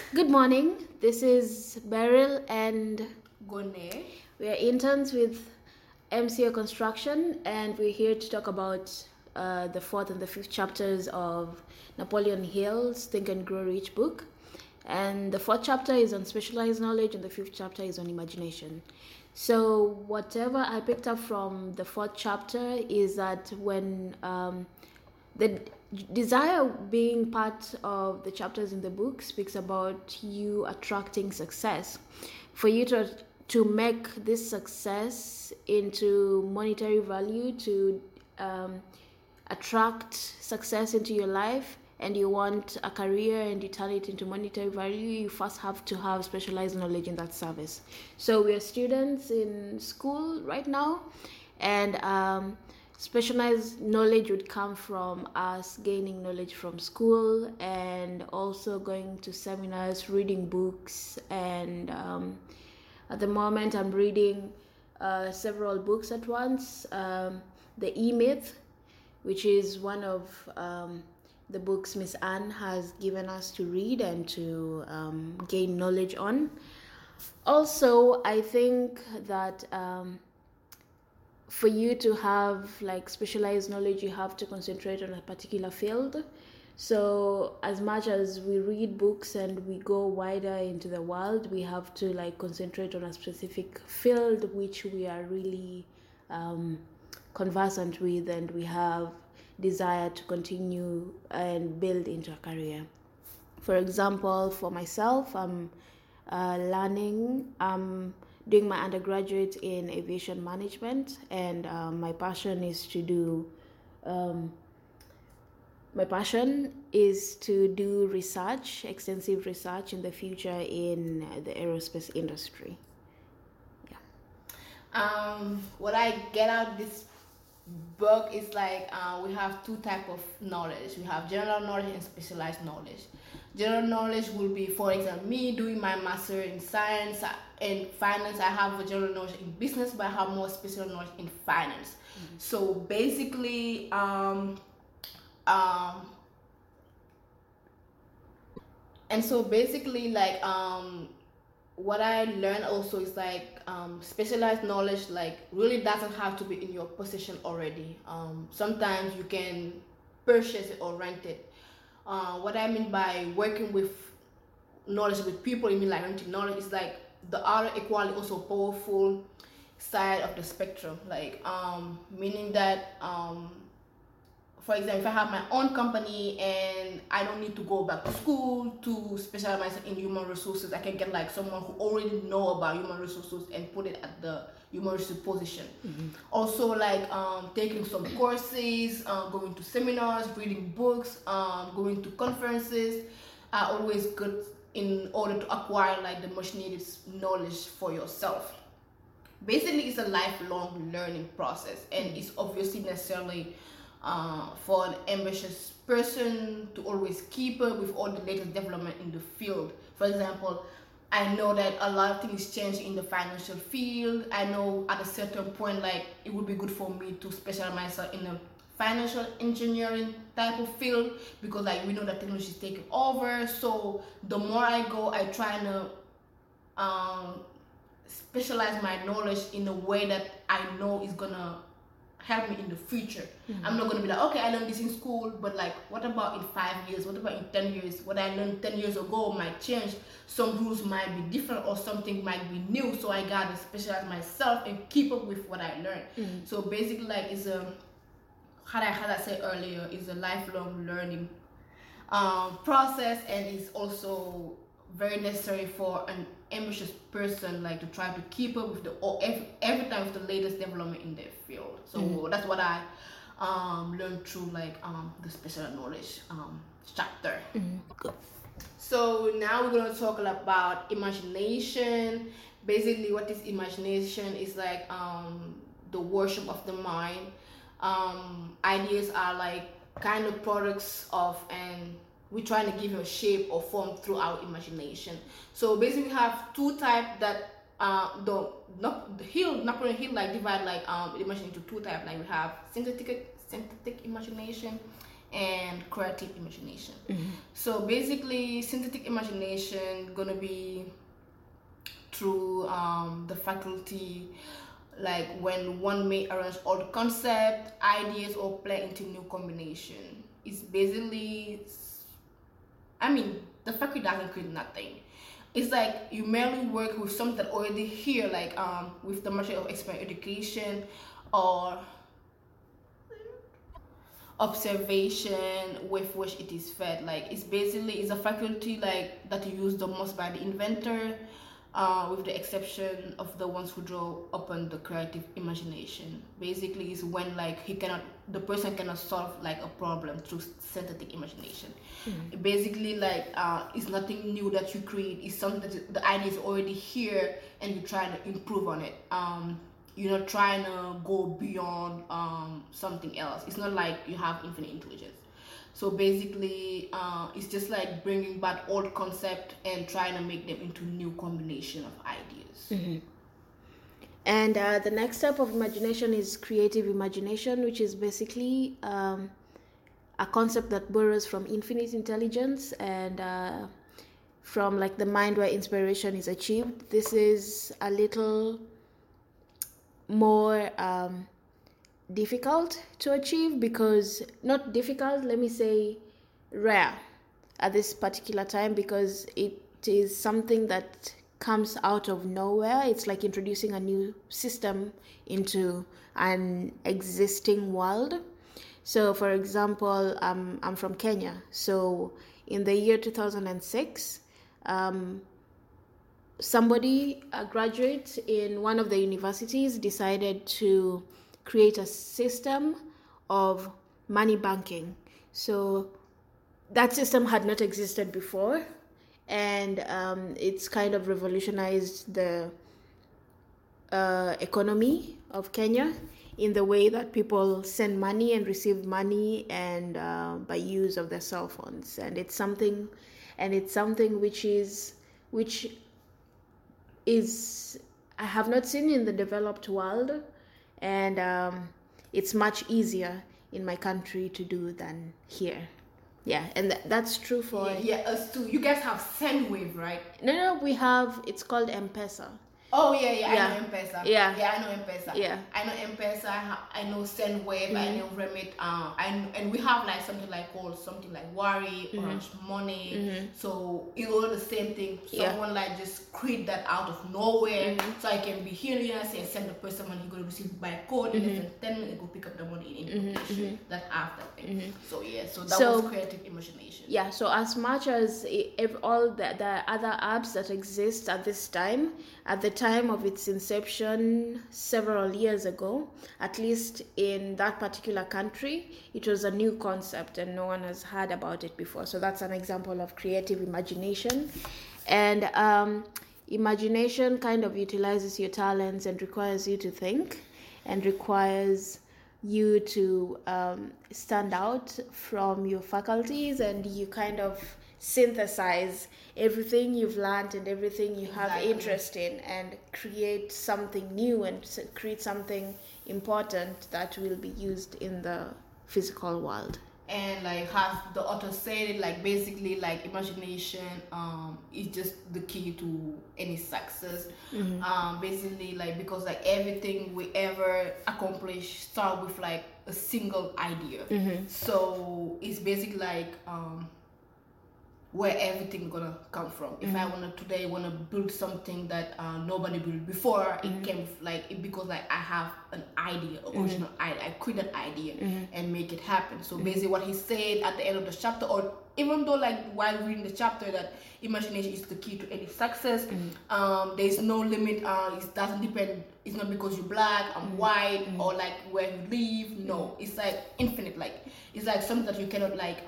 Good morning. This is Beryl and Gone. we are interns with MCA Construction and we're here to talk about the fourth and the fifth chapters of Napoleon Hill's Think and Grow Rich book. And the fourth chapter is on specialized knowledge and the fifth chapter is on imagination. So whatever I picked up from the fourth chapter is that when the desire being part of the chapters in the book speaks about you attracting success. For you to make this success into monetary value, to attract success into your life, and you want a career and you turn it into monetary value, you first have to have specialized knowledge in that service. So we are students in school right now, and specialized knowledge would come from us gaining knowledge from school and also going to seminars, reading books, and at the moment I'm reading several books at once. The E-Myth, which is one of the books Miss Anne has given us to read and to gain knowledge on. Also, I think that for you to have like specialized knowledge, you have to concentrate on a particular field. So as much as we read books and we go wider into the world, we have to like concentrate on a specific field which we are really conversant with and we have desire to continue and build into a career. For example, for myself, I'm doing my undergraduate in aviation management, and my passion is to do research, extensive research in the future in the aerospace industry. What I get out this book is like we have two type of knowledge. We have general knowledge and specialized knowledge. General knowledge will be, for example, me doing my master in science and finance. I have a general knowledge in business, but I have more special knowledge in finance. Mm-hmm. So basically, what I learned also is like specialized knowledge like really doesn't have to be in your possession already. Sometimes you can purchase it or rent it. What I mean by working with knowledge with people, I mean like renting knowledge is like the other equally also powerful side of the spectrum. Like meaning that for example, if I have my own company and I don't need to go back to school to specialize in human resources, I can get like someone who already know about human resources and put it at the human resources position. Mm-hmm. Also like taking some courses, going to seminars, reading books, going to conferences are always good in order to acquire like the much needed knowledge for yourself. Basically, it's a lifelong learning process, and it's obviously necessarily for an ambitious person to always keep up with all the latest development in the field. For example, I know that a lot of things change in the financial field. I know at a certain point, like it would be good for me to specialize myself in a financial engineering type of field because like we know that technology is taking over. So the more I go, I try to specialize my knowledge in a way that I know is gonna help me in the future. Mm-hmm. I'm not going to be like, okay, I learned this in school, but like, what about in 5 years? What about in 10 years? What I learned 10 years ago might change. Some rules might be different or something might be new. So I got to specialize myself and keep up with what I learned. Mm-hmm. So basically like it's how I said earlier, is a lifelong learning process, and it's also very necessary for an ambitious person like to try to keep up with every time with the latest development in their field. So that's what I learned through like the special knowledge chapter. Good. So now we're going to talk about imagination. Basically what is imagination is like the worship of the mind. Ideas are like kind of products of and we're trying to give it a shape or form through our imagination. So basically we have two types that Napoleon Hill like divide like imagination into two types. Like we have synthetic imagination and creative imagination. So basically, synthetic imagination gonna be through the faculty, like when one may arrange all the concept, ideas, or play into new combination. It's basically, I mean, the faculty doesn't create nothing. It's like you merely work with something that already here, like with the material of experience education or observation with which it is fed. Like it's basically is a faculty like that used the most by the inventor, with the exception of the ones who draw upon the creative imagination. Basically is when like the person cannot solve like a problem through synthetic imagination. Basically like it's nothing new that you create, it's something that the idea is already here and you try to improve on it. You're not trying to go beyond something else. It's not like you have infinite intelligence. So basically, it's just like bringing back old concept and trying to make them into new combination of ideas. And the next step of imagination is creative imagination, which is basically a concept that borrows from infinite intelligence and from like the mind where inspiration is achieved. This is a little more difficult to achieve, because not difficult, let me say rare at this particular time, because it is something that comes out of nowhere. It's like introducing a new system into an existing world. So for example, I'm from Kenya. So in the year 2006, somebody, a graduate in one of the universities, decided to create a system of money banking. So that system had not existed before, and it's kind of revolutionized the economy of Kenya in the way that people send money and receive money, and by use of their cell phones. And it's something which is I have not seen in the developed world, and it's much easier in my country to do than here. Yeah, and that's true for us too. You guys have Sendwave, right? No, we have, it's called M-Pesa. Oh yeah. I know M-Pesa. Yeah, I know M-Pesa. Yeah, I know M-Pesa. I know Sendwave. I know Remit. And we have like something like Wari, Orange Money. So it's all the same thing. Someone like just create that out of nowhere, so I can be here in the United States, send the person money, he gonna receive by code, and then 10 minutes go pick up the money in location. That after thing. So yeah, so that was creative imagination. Yeah. So as much as all the other apps that exist at this time, at the time of its inception several years ago, at least in that particular country, it was a new concept and no one has heard about it before. So that's an example of creative imagination. And imagination kind of utilizes your talents and requires you to think, and requires you to stand out from your faculties, and you kind of synthesize everything you've learned and everything you have interest in, and create something new and create something important that will be used in the physical world. And like has the author said it, like basically like imagination is just the key to any success. Basically like, because like everything we ever accomplish start with like a single idea. So it's basically like where everything gonna come from. If I wanna build something that nobody built before, it came like because like I have an idea, original idea. I create an idea and make it happen. So basically what he said at the end of the chapter, or even though like while reading the chapter, that imagination is the key to any success. There's no limit. It doesn't depend. It's not because you're black, I'm white, or like where you live. No, it's like infinite. Like it's like something that you cannot like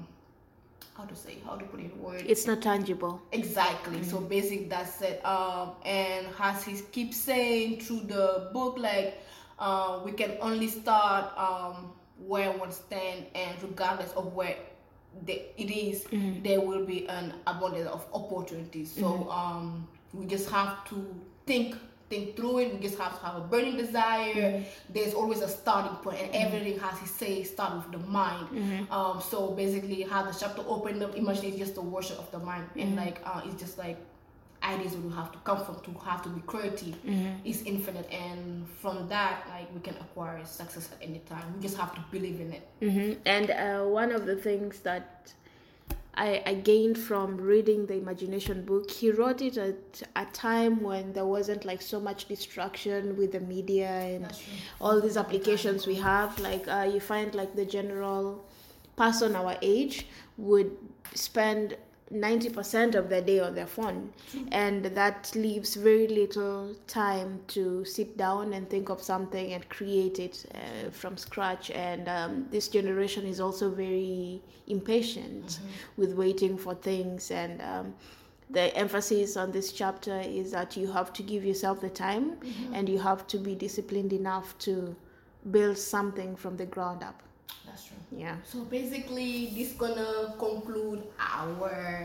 how to put it in words. It's not tangible. Exactly. So basically that's it. And as he keeps saying through the book, like we can only start where one stand, and regardless of where it is, there will be an abundance of opportunities. So we just have to think think through it. We just have to have a burning desire. There's always a starting point, and everything has to say start with the mind. So basically, how the chapter open, the imagination is just the worship of the mind, and like it's just like ideas will have to come from, to have to be creative. It's infinite, and from that, like, we can acquire success at any time. We just have to believe in it. And one of the things that I gained from reading the Imagination book, he wrote it at a time when there wasn't like so much distraction with the media and all these applications we have. Like you find like the general person our age would spend 90% of their day on their phone, and that leaves very little time to sit down and think of something and create it from scratch. And this generation is also very impatient with waiting for things, and the emphasis on this chapter is that you have to give yourself the time, and you have to be disciplined enough to build something from the ground up. That's true. Yeah. So basically, this gonna conclude our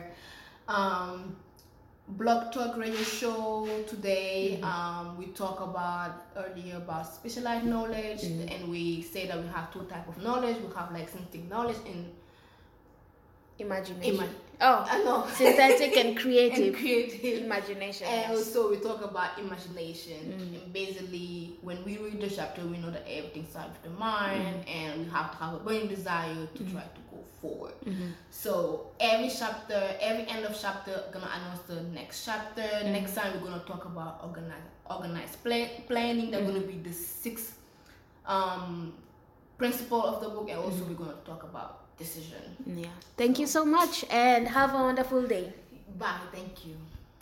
Blog Talk radio show today. We talk earlier about specialized knowledge, and we say that we have two types of knowledge. We have like synthetic knowledge and imagination. I know. Synthetic and creative. Imagination. And also we talk about imagination. And basically, when we read the chapter, we know that everything starts with the mind, and we have to have a burning desire to try to go forward. So every end of chapter, gonna announce the next chapter. Next time we're gonna talk about organized planning. That's gonna be the sixth principle of the book, and also we're gonna talk about decision. Yeah. Thank you so much, and have a wonderful day. Bye. Thank you.